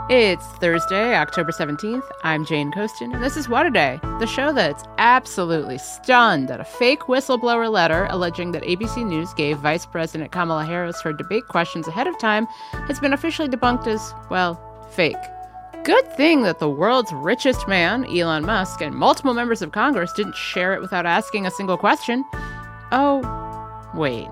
It's Thursday, October 17th. I'm Jane Coaston, and this is What a Day, the show that's absolutely stunned at a fake whistleblower letter alleging that ABC News gave Vice President Kamala Harris her debate questions ahead of time has been officially debunked as, well, fake. Good thing that the world's richest man, Elon Musk, and multiple members of Congress didn't share it without asking a single question. Oh, wait.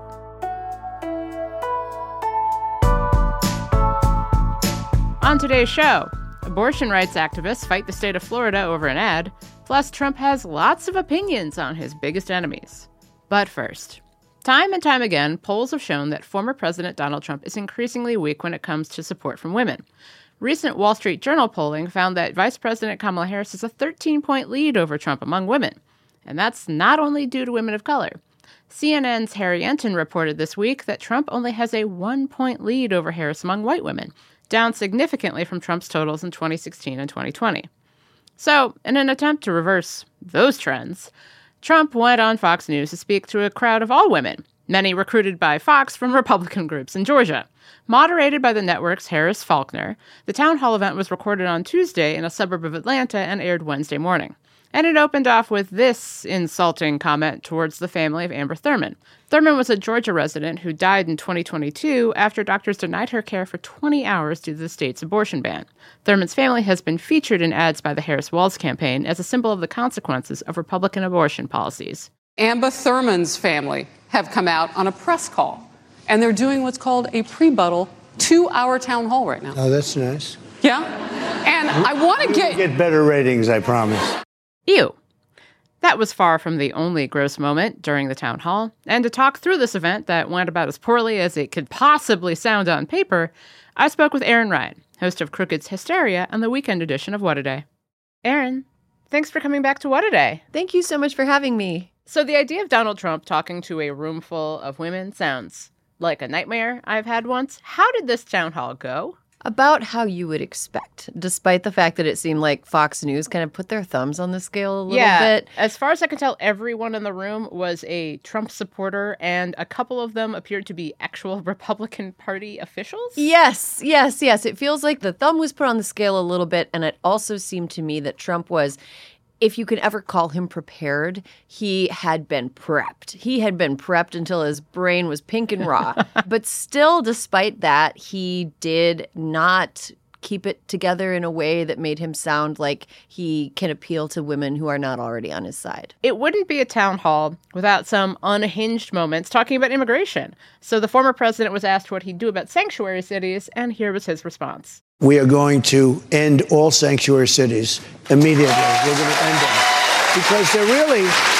On today's show, abortion rights activists fight the state of Florida over an ad, plus Trump has lots of opinions on his biggest enemies. But first, time and time again, polls have shown that former President Donald Trump is increasingly weak when it comes to support from women. Recent Wall Street Journal polling found that Vice President Kamala Harris has a 13-point lead over Trump among women. And that's not only due to women of color. CNN's Harry Enton reported this week that Trump only has a 1-point lead over Harris among white women, down significantly from Trump's totals in 2016 and 2020. So, in an attempt to reverse those trends, Trump went on Fox News to speak to a crowd of all women, many recruited by Fox from Republican groups in Georgia. Moderated by the network's Harris Faulkner, the town hall event was recorded on Tuesday in a suburb of Atlanta and aired Wednesday morning. And it opened off with this insulting comment towards the family of Amber Thurman. Thurman was a Georgia resident who died in 2022 after doctors denied her care for 20 hours due to the state's abortion ban. Thurman's family has been featured in ads by the Harris-Walz campaign as a symbol of the consequences of Republican abortion policies. Amber Thurman's family have come out on a press call, and they're doing what's called a pre-buttal 2-hour town hall right now. Oh, that's nice. Yeah? And I want to get better ratings, I promise. Ew. That was far from the only gross moment during the town hall. And to talk through this event that went about as poorly as it could possibly sound on paper, I spoke with Erin Ryan, host of Crooked's Hysteria on the weekend edition of What a Day. Erin, thanks for coming back to What a Day. Thank you so much for having me. So the idea of Donald Trump talking to a room full of women sounds like a nightmare I've had once. How did this town hall go? About how you would expect, despite the fact that it seemed like Fox News kind of put their thumbs on the scale a little bit. As far as I can tell, everyone in the room was a Trump supporter, and a couple of them appeared to be actual Republican Party officials? Yes. It feels like the thumb was put on the scale a little bit, and it also seemed to me that Trump was, if you could ever call him prepared, he had been prepped. He had been prepped until his brain was pink and raw. But still, despite that, he did not keep it together in a way that made him sound like he can appeal to women who are not already on his side. It wouldn't be a town hall without some unhinged moments talking about immigration. So the former president was asked what he'd do about sanctuary cities, and here was his response. We are going to end all sanctuary cities immediately. We're going to end them. Because they're really...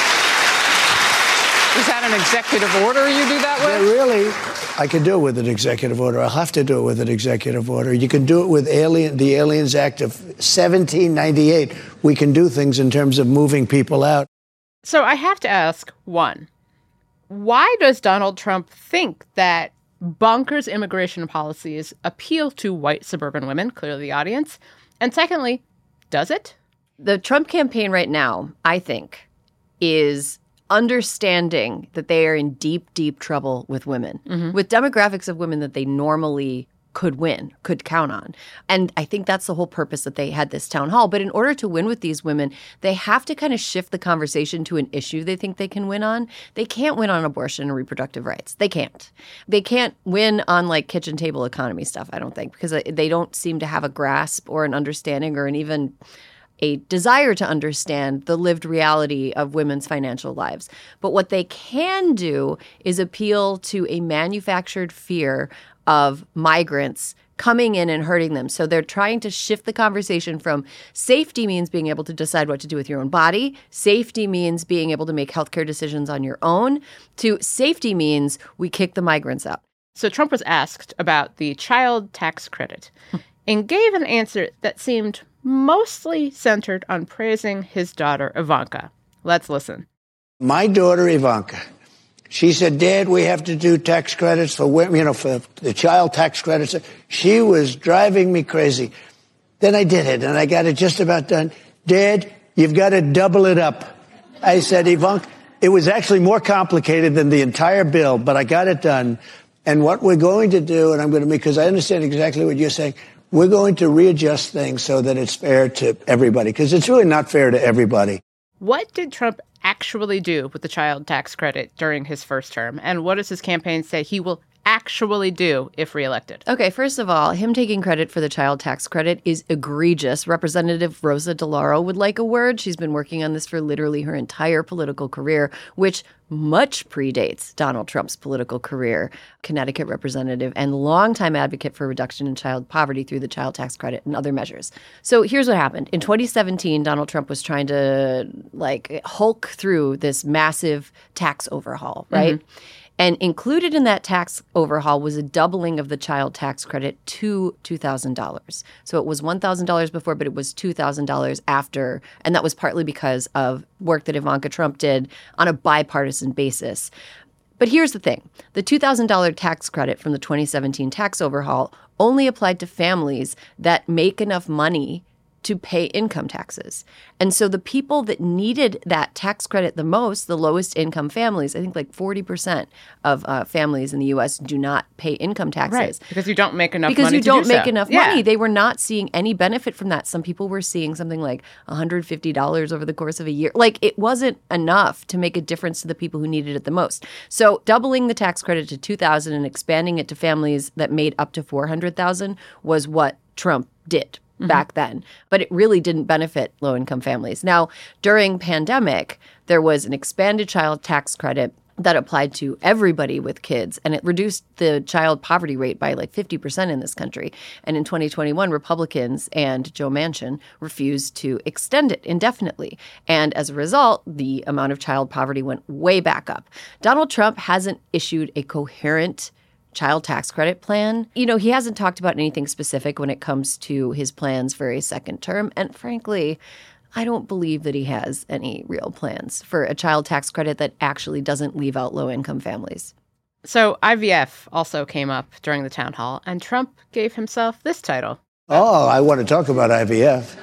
Is that an executive order you do that with? They're really... I can do it with an executive order. I'll have to do it with an executive order. You can do it with the Aliens Act of 1798. We can do things in terms of moving people out. So I have to ask, one, why does Donald Trump think that bonkers immigration policies appeal to white suburban women, clearly the audience? And secondly, does it? The Trump campaign right now, I think, is understanding that they are in deep, deep trouble with women, with demographics of women that they normally could win, could count on. And I think that's the whole purpose that they had this town hall. But in order to win with these women, they have to kind of shift the conversation to an issue they think they can win on. They can't win on abortion and reproductive rights. They can't. They can't win on like kitchen table economy stuff, I don't think, because they don't seem to have a grasp or an understanding or an even a desire to understand the lived reality of women's financial lives. But what they can do is appeal to a manufactured fear of migrants coming in and hurting them. So they're trying to shift the conversation from safety means being able to decide what to do with your own body, safety means being able to make healthcare decisions on your own, to safety means we kick the migrants out. So Trump was asked about the child tax credit and gave an answer that seemed mostly centered on praising his daughter, Ivanka. Let's listen. My daughter, Ivanka, she said, Dad, we have to do tax credits for women, for the child tax credits. She was driving me crazy. Then I did it, and I got it just about done. Dad, you've got to double it up. I said, Ivanka, it was actually more complicated than the entire bill, but I got it done. And what we're going to do, and I'm going to, because I understand exactly what you're saying, we're going to readjust things so that it's fair to everybody, because it's really not fair to everybody. What did Trump actually do with the child tax credit during his first term? And what does his campaign say he will actually do if reelected? Okay, first of all, him taking credit for the child tax credit is egregious. Representative Rosa DeLauro would like a word. She's been working on this for literally her entire political career, which much predates Donald Trump's political career. Connecticut representative and longtime advocate for reduction in child poverty through the child tax credit and other measures. So here's what happened. In 2017, Donald Trump was trying to hulk through this massive tax overhaul, right? Mm-hmm. And included in that tax overhaul was a doubling of the child tax credit to $2,000. So it was $1,000 before, but it was $2,000 after. And that was partly because of work that Ivanka Trump did on a bipartisan basis. But here's the thing. The $2,000 tax credit from the 2017 tax overhaul only applied to families that make enough money to pay income taxes. And so the people that needed that tax credit the most, the lowest income families, I think 40% of families in the U.S. do not pay income taxes. Right, because you don't make enough money Because you don't make so. enough money. They were not seeing any benefit from that. Some people were seeing something like $150 over the course of a year. It wasn't enough to make a difference to the people who needed it the most. So doubling the tax credit to $2,000 and expanding it to families that made up to $400,000 was what Trump did back then. But it really didn't benefit low-income families. Now, during pandemic, there was an expanded child tax credit that applied to everybody with kids, and it reduced the child poverty rate by 50% in this country. And in 2021, Republicans and Joe Manchin refused to extend it indefinitely. And as a result, the amount of child poverty went way back up. Donald Trump hasn't issued a coherent child tax credit plan. He hasn't talked about anything specific when it comes to his plans for a second term. And frankly, I don't believe that he has any real plans for a child tax credit that actually doesn't leave out low-income families. So IVF also came up during the town hall, and Trump gave himself this title. Oh, I want to talk about IVF.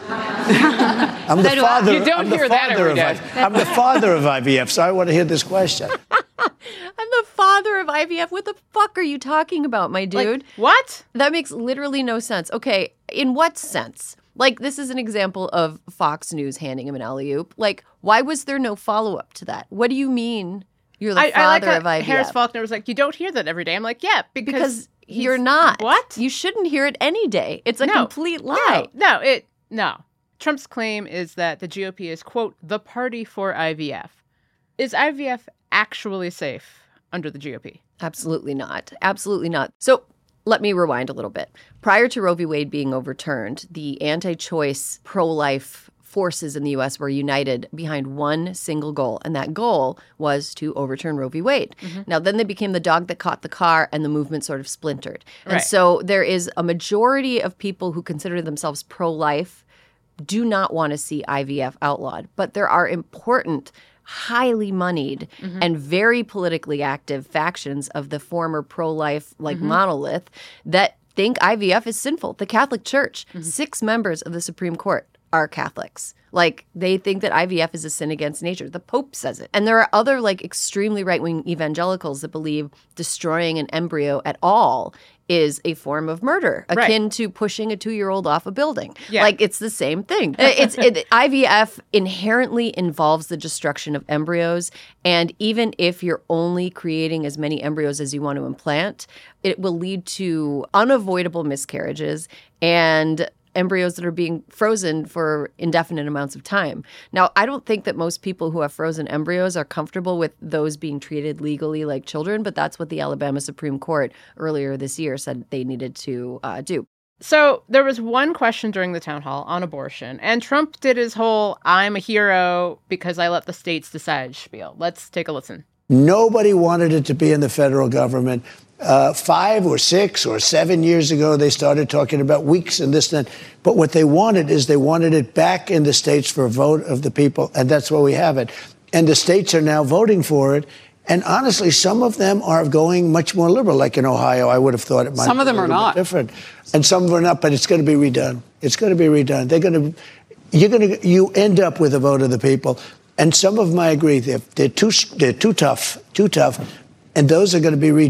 I'm the father. You don't hear that every day. I'm the father of IVF, so I want to hear this question. I'm the father of IVF. What the fuck are you talking about, my dude? What? That makes literally no sense. Okay, in what sense? This is an example of Fox News handing him an alley-oop. Why was there no follow-up to that? What do you mean you're the father of IVF? Harris Faulkner was you don't hear that every day. I'm yeah, because you're not. What? You shouldn't hear it any day. It's a complete lie. No. Trump's claim is that the GOP is, quote, the party for IVF. Is IVF actually safe under the GOP? Absolutely not. Absolutely not. So let me rewind a little bit. Prior to Roe v. Wade being overturned, the anti-choice pro-life forces in the U.S. were united behind one single goal, and that goal was to overturn Roe v. Wade. Mm-hmm. Now, then they became the dog that caught the car, and the movement sort of splintered. And right. So there is a majority of people who consider themselves pro-life do not want to see IVF outlawed, but there are important, highly moneyed and very politically active factions of the former pro-life monolith that think IVF is sinful. The Catholic Church, 6 members of the Supreme Court are Catholics. They think that IVF is a sin against nature. The Pope says it. And there are other extremely right-wing evangelicals that believe destroying an embryo at all is a form of murder, akin to pushing a 2-year-old off a building. Yeah. It's the same thing. IVF inherently involves the destruction of embryos. And even if you're only creating as many embryos as you want to implant, it will lead to unavoidable miscarriages and embryos that are being frozen for indefinite amounts of time. Now, I don't think that most people who have frozen embryos are comfortable with those being treated legally like children, but that's what the Alabama Supreme Court earlier this year said they needed to do. So there was one question during the town hall on abortion, and Trump did his whole I'm a hero because I let the states decide spiel. Let's take a listen. Nobody wanted it to be in the federal government. 5 or 6 or 7 years ago, they started talking about weeks and this and that. But what they wanted is they wanted it back in the states for a vote of the people. And that's why we have it. And the states are now voting for it. And honestly, some of them are going much more liberal, like in Ohio. I would have thought it might some of them be a are little not bit different. And some of them are not, but it's going to be redone. It's going to be redone. You end up with a vote of the people. And some of them, I agree, they're too tough. And those are going to be redone.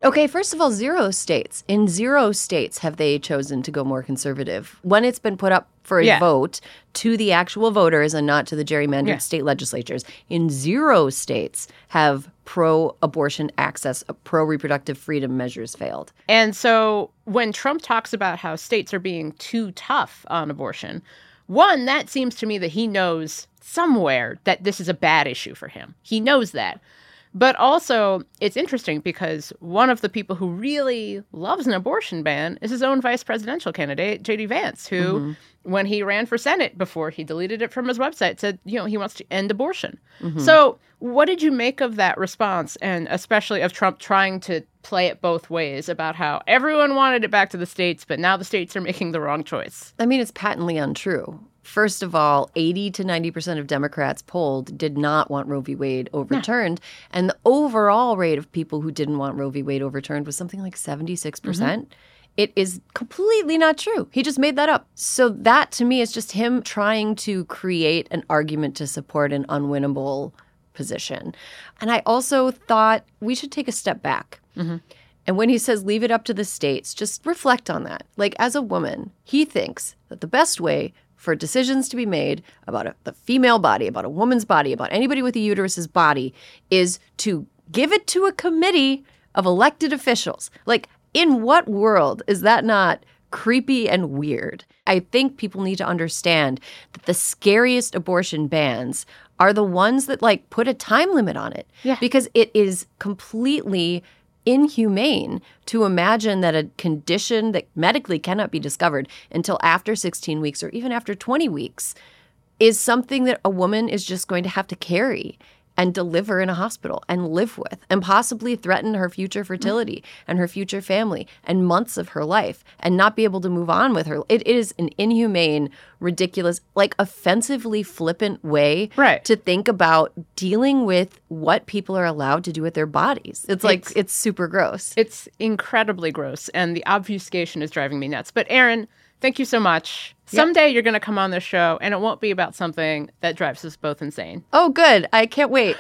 Okay, first of all, 0 states. In 0 states have they chosen to go more conservative. When it's been put up for a vote to the actual voters and not to the gerrymandered state legislatures, in 0 states have pro-abortion access, pro-reproductive freedom measures failed. And so when Trump talks about how states are being too tough on abortion, one, that seems to me that he knows somewhere that this is a bad issue for him. He knows that. But also, it's interesting because one of the people who really loves an abortion ban is his own vice presidential candidate, J.D. Vance, who, when he ran for Senate before he deleted it from his website, said, he wants to end abortion. So what did you make of that response, and especially of Trump trying to play it both ways about how everyone wanted it back to the states, but now the states are making the wrong choice? I mean, it's patently untrue. First of all, 80 to 90% of Democrats polled did not want Roe v. Wade overturned. And the overall rate of people who didn't want Roe v. Wade overturned was something like 76%. It is completely not true. He just made that up. So that, to me, is just him trying to create an argument to support an unwinnable position. And I also thought we should take a step back. And when he says leave it up to the states, just reflect on that. Like, as a woman, he thinks that the best way for decisions to be made about the female body, about a woman's body, about anybody with a uterus's body, is to give it to a committee of elected officials. Like, in what world is that not creepy and weird? I think people need to understand that the scariest abortion bans are the ones that, like, put a time limit on it. Because it is completely inhumane to imagine that a condition that medically cannot be discovered until after 16 weeks or even after 20 weeks is something that a woman is just going to have to carry and deliver in a hospital and live with and possibly threaten her future fertility and her future family and months of her life and not be able to move on with her. It is an inhumane, ridiculous, like offensively flippant way to think about dealing with what people are allowed to do with their bodies. It's super gross. It's incredibly gross, and the obfuscation is driving me nuts. But Erin, thank you so much. Someday you're going to come on this show, and it won't be about something that drives us both insane. Oh, good. I can't wait.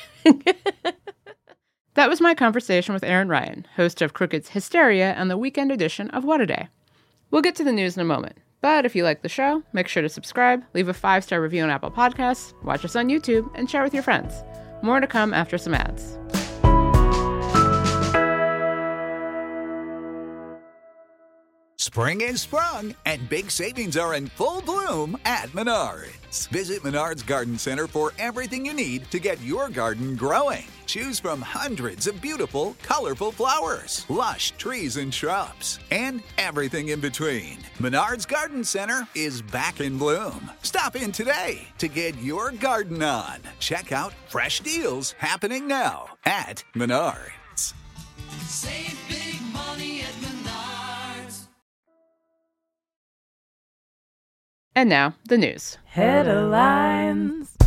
That was my conversation with Erin Ryan, host of Crooked's Hysteria and the weekend edition of What a Day. We'll get to the news in a moment. But if you like the show, make sure to subscribe, leave a 5-star review on Apple Podcasts, watch us on YouTube, and share with your friends. More to come after some ads. Spring is sprung, and big savings are in full bloom at Menards. Visit Menards Garden Center for everything you need to get your garden growing. Choose from hundreds of beautiful, colorful flowers, lush trees and shrubs, and everything in between. Menards Garden Center is back in bloom. Stop in today to get your garden on. Check out fresh deals happening now at Menards. Save big money at Menards. And now, the news. Headlines.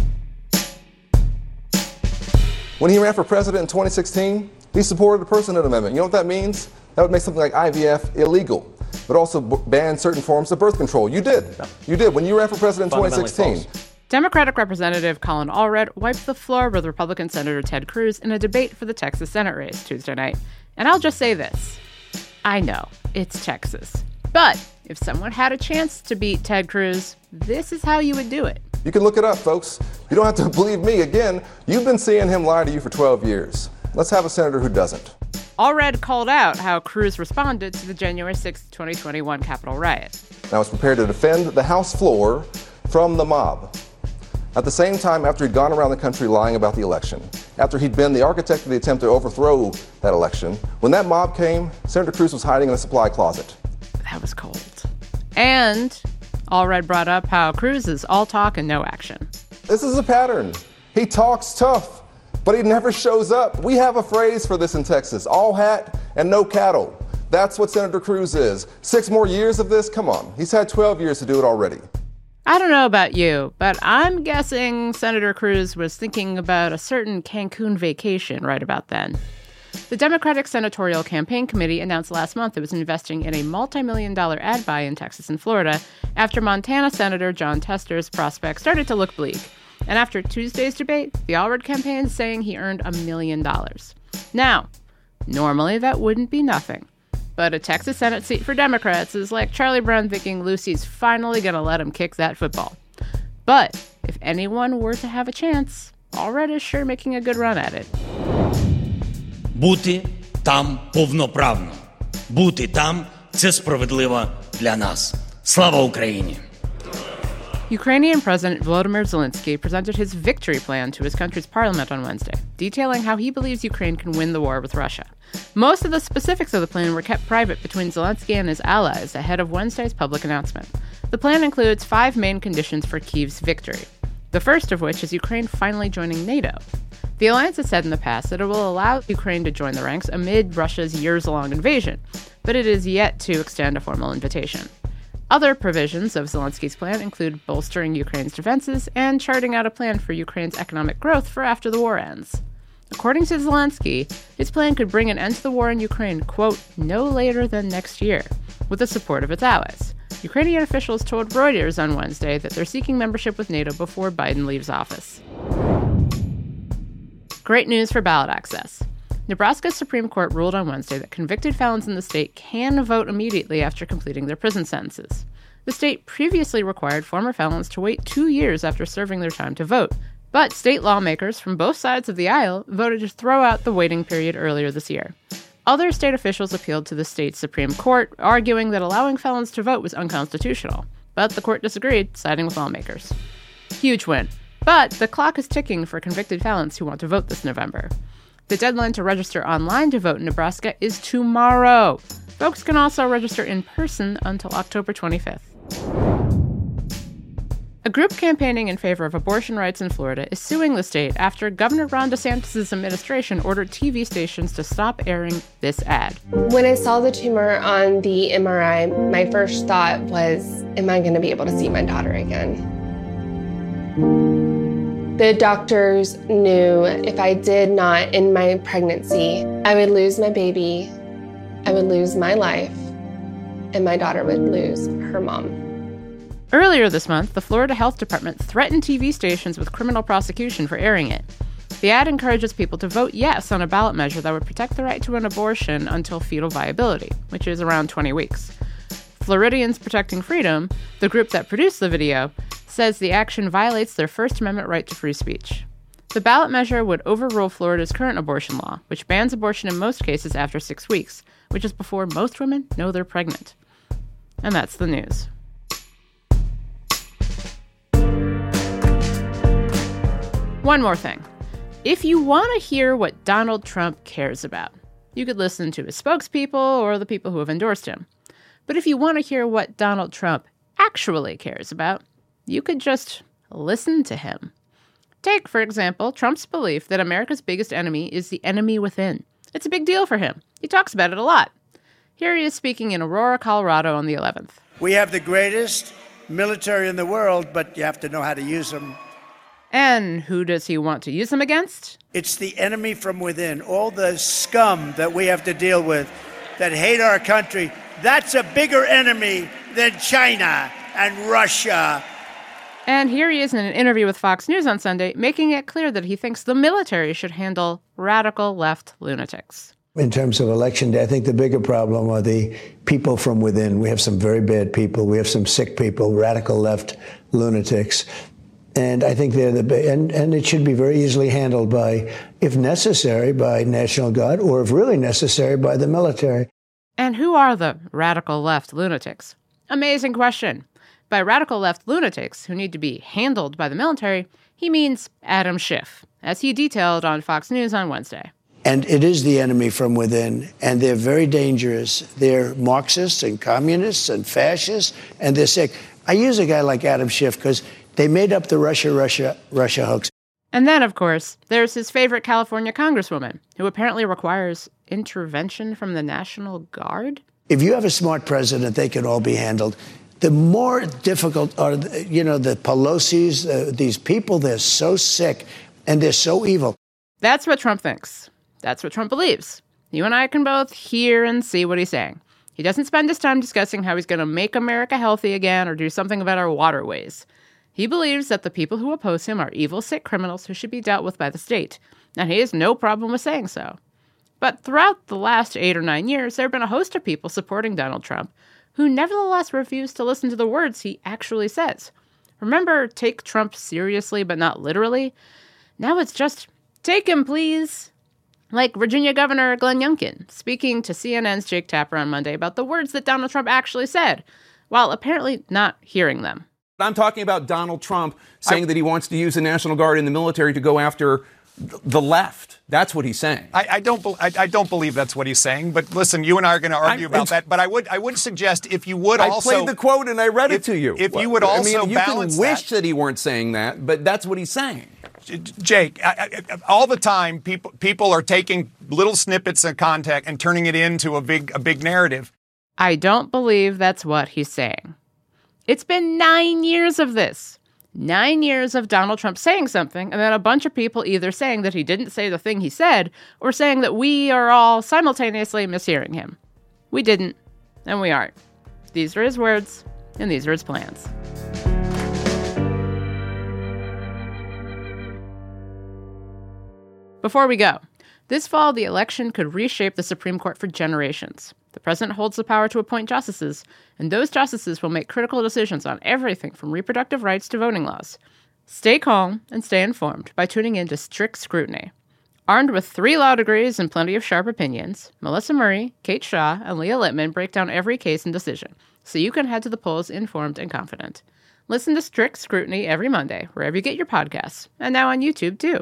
When he ran for president in 2016, he supported the Personhood Amendment. You know what that means? That would make something like IVF illegal, but also ban certain forms of birth control. You did. You did. When you ran for president in 2016. Democratic Representative Colin Allred wiped the floor with Republican Senator Ted Cruz in a debate for the Texas Senate race Tuesday night. And I'll just say this. I know, it's Texas. But if someone had a chance to beat Ted Cruz, this is how you would do it. You can look it up, folks. You don't have to believe me. Again, you've been seeing him lie to you for 12 years. Let's have a senator who doesn't. Allred called out how Cruz responded to the January 6, 2021 Capitol riot. I was prepared to defend the House floor from the mob. At the same time, after he'd gone around the country lying about the election, after he'd been the architect of the attempt to overthrow that election, when that mob came, Senator Cruz was hiding in a supply closet. That was cold. And Allred brought up how Cruz is all talk and no action. This is a pattern. He talks tough, but he never shows up. We have a phrase for this in Texas, all hat and no cattle. That's what Senator Cruz is. 6 more years of this? Come on. He's had 12 years to do it already. I don't know about you, but I'm guessing Senator Cruz was thinking about a certain Cancun vacation right about then. The Democratic Senatorial Campaign Committee announced last month it was investing in a multi-million-dollar ad buy in Texas and Florida after Montana Senator Jon Tester's prospects started to look bleak. And after Tuesday's debate, the Allred campaign is saying he earned $1 million. Now, Normally, that wouldn't be nothing. But a Texas Senate seat for Democrats is like Charlie Brown thinking Lucy's finally going to let him kick that football. But if anyone were to have a chance, Allred is sure making a good run at it. Бути там повноправно. Бути там – це справедливо для нас. Слава Україні! Ukrainian President Volodymyr Zelensky presented his victory plan to his country's parliament on Wednesday, detailing how he believes Ukraine can win the war with Russia. Most of the specifics of the plan were kept private between Zelensky and his allies ahead of Wednesday's public announcement. The plan includes 5 main conditions for Kyiv's victory, the first of which is Ukraine finally joining NATO. The alliance has said in the past that it will allow Ukraine to join the ranks amid Russia's years-long invasion, but it is yet to extend a formal invitation. Other provisions of Zelensky's plan include bolstering Ukraine's defenses and charting out a plan for Ukraine's economic growth for after the war ends. According to Zelensky, his plan could bring an end to the war in Ukraine, quote, no later than next year, with the support of its allies. Ukrainian officials told Reuters on Wednesday that they're seeking membership with NATO before Biden leaves office. Great news for ballot access. Nebraska's Supreme Court ruled on Wednesday that convicted felons in the state can vote immediately after completing their prison sentences. The state previously required former felons to wait 2 years after serving their time to vote, but state lawmakers from both sides of the aisle voted to throw out the waiting period earlier this year. Other state officials appealed to the state's Supreme Court, arguing that allowing felons to vote was unconstitutional, but the court disagreed, siding with lawmakers. Huge win. But the clock is ticking for convicted felons who want to vote this November. The deadline to register online to vote in Nebraska is tomorrow. Folks can also register in person until October 25th. A group campaigning in favor of abortion rights in Florida is suing the state after Governor Ron DeSantis' administration ordered TV stations to stop airing this ad. When I saw the tumor on the MRI, my first thought was, am I going to be able to see my daughter again? The doctors knew if I did not end my pregnancy, I would lose my baby, I would lose my life, and my daughter would lose her mom. Earlier this month, the Florida Health Department threatened TV stations with criminal prosecution for airing it. The ad encourages people to vote yes on a ballot measure that would protect the right to an abortion until fetal viability, which is around 20 weeks. Floridians Protecting Freedom, the group that produced the video, says the action violates their First Amendment right to free speech. The ballot measure would overrule Florida's current abortion law, which bans abortion in most cases after 6 weeks, which is before most women know they're pregnant. And that's the news. One more thing. If you want to hear what Donald Trump cares about, you could listen to his spokespeople or the people who have endorsed him. But if you want to hear what Donald Trump actually cares about, you could just listen to him. Take, for example, Trump's belief that America's biggest enemy is the enemy within. It's a big deal for him. He talks about it a lot. Here he is speaking in Aurora, Colorado on the 11th. We have the greatest military in the world, but you have to know how to use them. And who does he want to use them against? It's the enemy from within. All the scum that we have to deal with that hate our country, that's a bigger enemy than China and Russia. And here he is in an interview with Fox News on Sunday, making it clear that he thinks the military should handle radical left lunatics. In terms of election day, I think the bigger problem are the people from within. We have some very bad people. We have some sick people, radical left lunatics. And I think they're and it should be very easily handled by, if necessary, by National Guard, or if really necessary, by the military. And who are the radical left lunatics? Amazing question. By radical left lunatics who need to be handled by the military, he means Adam Schiff, as he detailed on Fox News on Wednesday. And it is the enemy from within, and they're very dangerous. They're Marxists and communists and fascists, and they're sick. I use a guy like Adam Schiff because they made up the Russia hoax. And then, of course, there's his favorite California congresswoman, who apparently requires intervention from the National Guard. If you have a smart president, they can all be handled. The more difficult are, the Pelosi's, these people, they're so sick and they're so evil. That's what Trump thinks. That's what Trump believes. You and I can both hear and see what he's saying. He doesn't spend his time discussing how he's going to make America healthy again or do something about our waterways. He believes that the people who oppose him are evil, sick criminals who should be dealt with by the state, and he has no problem with saying so. But throughout the last 8 or 9 years, there have been a host of people supporting Donald Trump who nevertheless refuse to listen to the words he actually says. Remember, take Trump seriously but not literally? Now it's just, take him, please. Like Virginia Governor Glenn Youngkin speaking to CNN's Jake Tapper on Monday about the words that Donald Trump actually said, while apparently not hearing them. I'm talking about Donald Trump saying that he wants to use the National Guard and the military to go after the left. That's what he's saying. I don't believe that's what he's saying. But listen, you and I are going to argue about that. But I would suggest if you would also. I played the quote and I read it to you. If you would also you balance can wish that he weren't saying that, but that's what he's saying. Jake, all the time people are taking little snippets of content and turning it into a big narrative. I don't believe that's what he's saying. It's been 9 years of this. 9 years of Donald Trump saying something, and then a bunch of people either saying that he didn't say the thing he said, or saying that we are all simultaneously mishearing him. We didn't, and we aren't. These are his words, and these are his plans. Before we go, this fall the election could reshape the Supreme Court for generations. The president holds the power to appoint justices, and those justices will make critical decisions on everything from reproductive rights to voting laws. Stay calm and stay informed by tuning in to Strict Scrutiny. Armed with 3 law degrees and plenty of sharp opinions, Melissa Murray, Kate Shaw, and Leah Littman break down every case and decision, so you can head to the polls informed and confident. Listen to Strict Scrutiny every Monday, wherever you get your podcasts, and now on YouTube, too.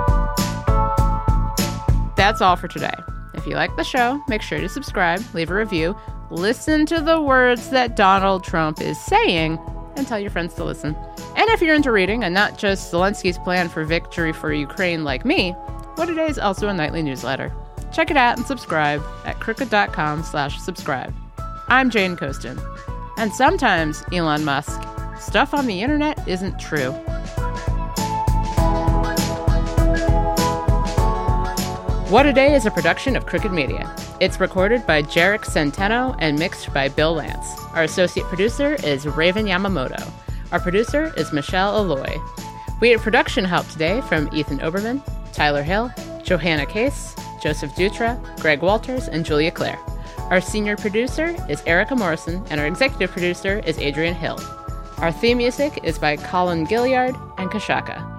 That's all for today. If you like the show, make sure to subscribe, leave a review, listen to the words that Donald Trump is saying, and tell your friends to listen. And if you're into reading and not just Zelensky's plan for victory for Ukraine like me, What A Day is also a nightly newsletter. Check it out and subscribe at crooked.com/subscribe. I'm Jane Coaston. And sometimes, Elon Musk, stuff on the internet isn't true. What A Day is a production of Crooked Media. It's recorded by Jarek Centeno and mixed by Bill Lance. Our associate producer is Raven Yamamoto. Our producer is Michelle Alloy. We had production help today from Ethan Oberman, Tyler Hill, Johanna Case, Joseph Dutra, Greg Walters, and Julia Clare. Our senior producer is Erica Morrison, and our executive producer is Adrian Hill. Our theme music is by Colin Gilliard and Kashaka.